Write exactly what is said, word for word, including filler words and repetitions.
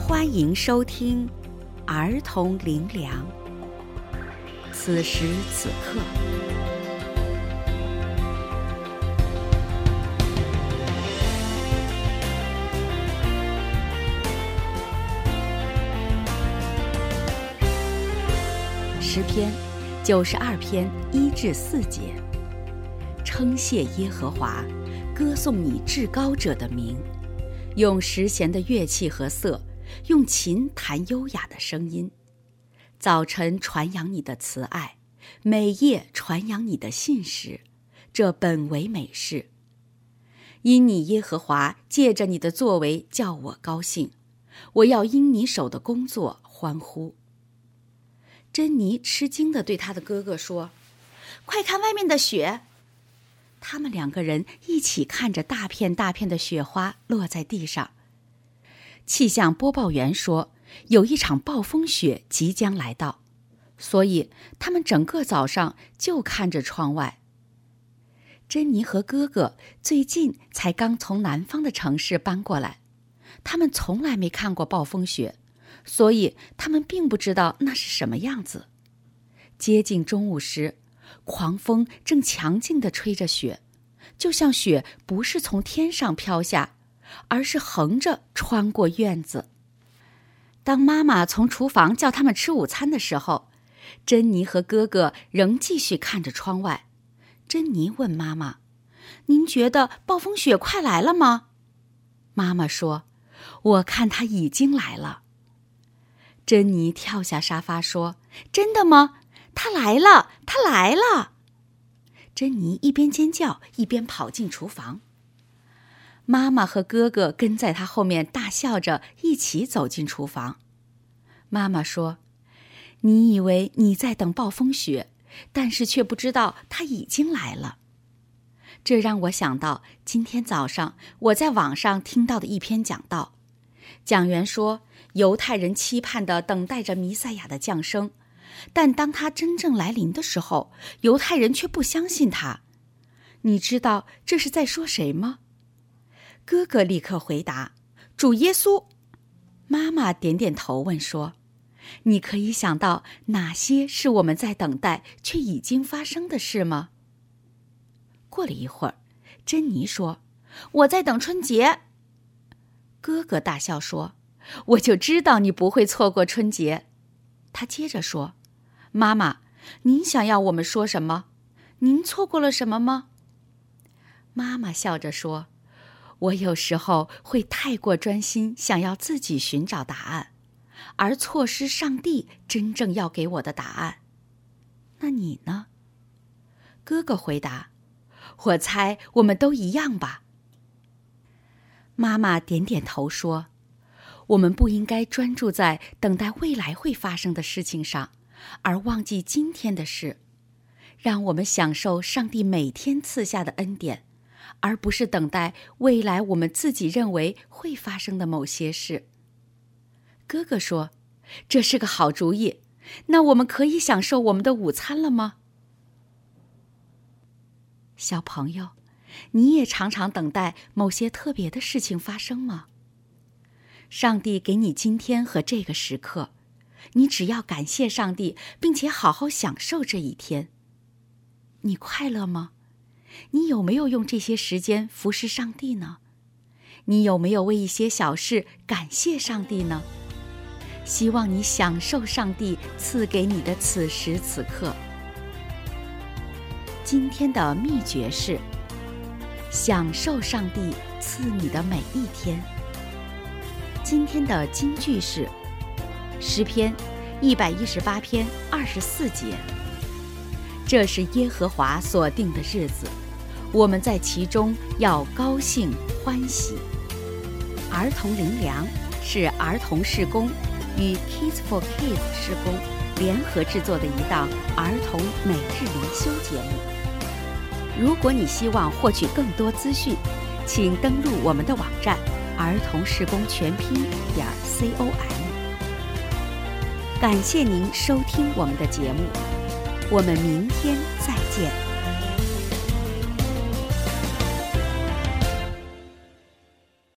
欢迎收听儿童灵粮。此时此刻，诗篇九十二篇一至四节，称谢耶和华，歌颂你至高者的名，用十弦的乐器和瑟，用琴弹优雅的声音。早晨传扬你的慈爱，每夜传扬你的信实，这本为美事。因你耶和华借着你的作为叫我高兴，我要因你手的工作欢呼。珍妮吃惊地对他的哥哥说：快看外面的雪！他们两个人一起看着大片大片的雪花落在地上。气象播报员说，有一场暴风雪即将来到，所以他们整个早上就看着窗外。珍妮和哥哥最近才刚从南方的城市搬过来，他们从来没看过暴风雪，所以他们并不知道那是什么样子。接近中午时，狂风正强劲地吹着雪，就像雪不是从天上飘下，而是横着穿过院子。当妈妈从厨房叫他们吃午餐的时候，珍妮和哥哥仍继续看着窗外。珍妮问妈妈：您觉得暴风雪快来了吗？妈妈说：我看它已经来了。珍妮跳下沙发说：真的吗？它来了，它来了！珍妮一边尖叫一边跑进厨房。妈妈和哥哥跟在她后面大笑着一起走进厨房。妈妈说：你以为你在等暴风雪，但是却不知道它已经来了。这让我想到今天早上我在网上听到的一篇讲道。讲员说，犹太人期盼地等待着弥赛亚的降生，但当他真正来临的时候，犹太人却不相信他。你知道这是在说谁吗？哥哥立刻回答：主耶稣。妈妈点点头问说：你可以想到哪些是我们在等待却已经发生的事吗？过了一会儿，珍妮说：我在等春节。哥哥大笑说：我就知道你不会错过春节。他接着说：妈妈，您想要我们说什么？您错过了什么吗？妈妈笑着说：我有时候会太过专心，想要自己寻找答案，而错失上帝真正要给我的答案。那你呢？哥哥回答：我猜我们都一样吧。妈妈点点头说：我们不应该专注在等待未来会发生的事情上，而忘记今天的事。让我们享受上帝每天赐下的恩典，而不是等待未来我们自己认为会发生的某些事。哥哥说：这是个好主意，那我们可以享受我们的午餐了吗？小朋友，你也常常等待某些特别的事情发生吗？上帝给你今天和这个时刻，你只要感谢上帝，并且好好享受这一天。你快乐吗？你有没有用这些时间服侍上帝呢？你有没有为一些小事感谢上帝呢？希望你享受上帝赐给你的此时此刻。今天的秘诀是享受上帝赐你的每一天。今天的金句是诗篇一百一十八篇二十四节：这是耶和华所定的日子，我们在其中要高兴欢喜。儿童灵粮是儿童事工与 Kids for Kids 事工联合制作的一档儿童每日灵修节目。如果你希望获取更多资讯，请登录我们的网站儿童事工全拼点 com。感谢您收听我们的节目，我们明天再见。